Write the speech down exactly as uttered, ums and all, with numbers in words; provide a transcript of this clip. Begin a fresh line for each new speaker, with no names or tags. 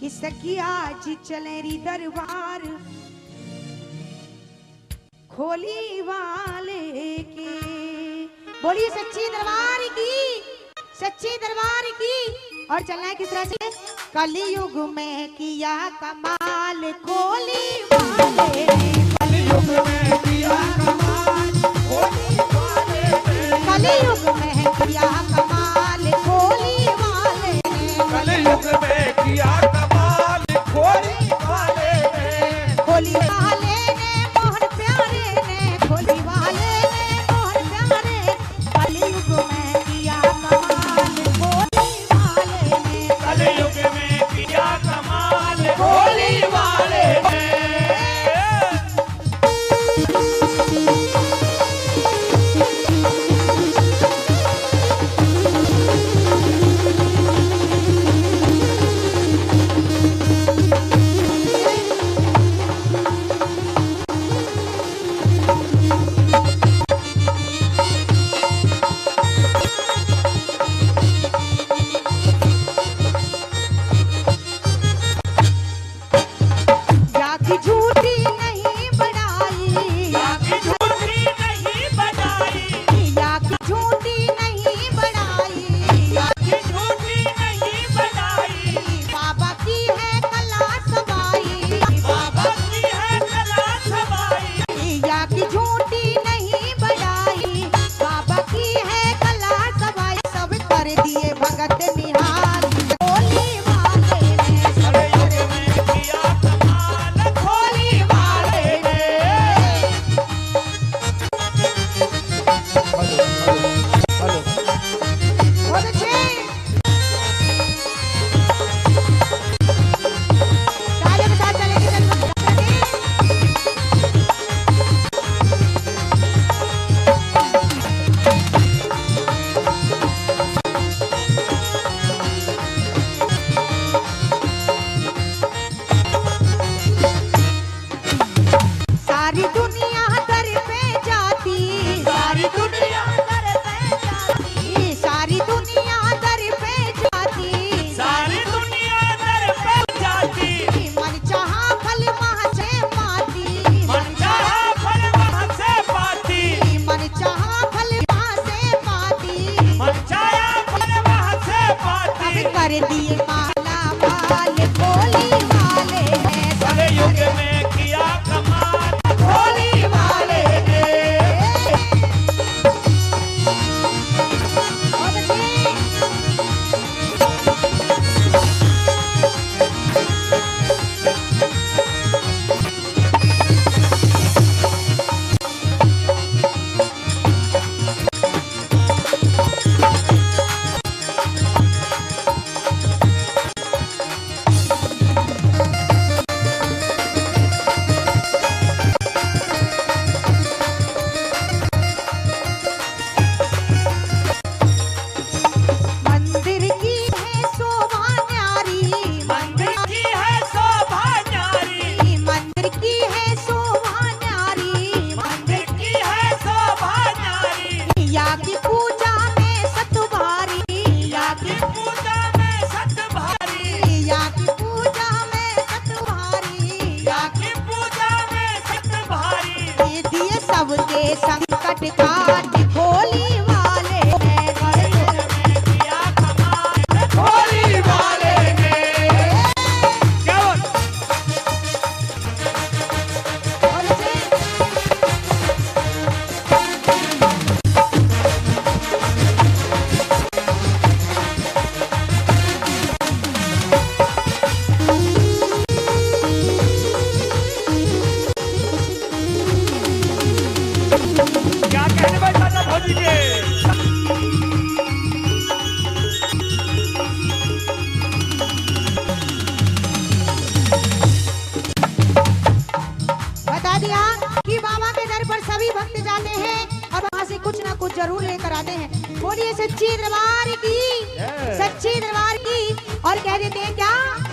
कि सखिया जी चले री दरबार खोली वाले के। बोलिए सच्ची दरबार की, सच्ची दरबार की। और चलना है किस तरह से? कलयुग में किया कमाल खोली वाले ने,
कलयुग में किया कमाल खोली वाले ने,
कलयुग में किया कमाल खोली वाले ने,
कलयुग में किया कमाल खोली वाले ने,
खोली वाले ने मोहन प्यारे ने, खोली वाले ने मोहन प्यारे। कलयुग में किया कमाल खोली वाले ने,
कलयुग में किया कमाल खोली वाले ने।
याकी झूठी नहीं बढ़ाई,
याकी झूठी नहीं बढ़ाई,
याकी झूठी नहीं बढ़ाई,
याकी झूठी नहीं बढ़ाई,
बाबा की है कला सवाई,
बाबा की है कला सवाई,
याकी झूठी नहीं बढ़ाई, बाबा की है कला सवाई। सब कर दिए भगत निहार खोली वाले ने,
कलयुग में किया कमाल खोली वाले ने।
बहुत अच्छे तालियों के साथ चलेंगे चलेंगे। सारी दुनिया दर पे जाती,
सारी दुनिया
दर पे जाती, सारी दुनिया दर पे जाती,
सारी दुनिया दर पे जाती,
मन चाहा फल वहाँ से पाती,
मन चाहा फल वहाँ से पाती,
मन चाहा फल वहाँ से पाती।
मन चाहा फल वहाँ से पाती।
अब कर दिए माला माल खोली वाले हैं,
कलयुग में किया कमाल खोली वाले ने।
बहुत अच्छे। मंदिर की है शोभा न्यारी,
मंदिर की है शोभा न्यारी,
मंदिर की है शोभा न्यारी,
मंदिर की है शोभा न्यारी,
या की पूजा में सत भारी, या की
पूजा में सत भारी,
या की पूजा में सत भारी,
या की पूजा में सत भारी।
ये दिए सबके संकट काट खोली वाले हैं,
कलयुग में किया कमाल खोली वाले ने। क्या बात?
और अच्छे।
क्या कहने भाई दादा भौजी के?
बता दिया कि बाबा के दर पर सभी भक्त जाते हैं और वहाँ से कुछ ना कुछ जरूर लेकर आते हैं। बोलिए सच्ची दरबार की, सच्ची दरबार की। और कह देते हैं क्या?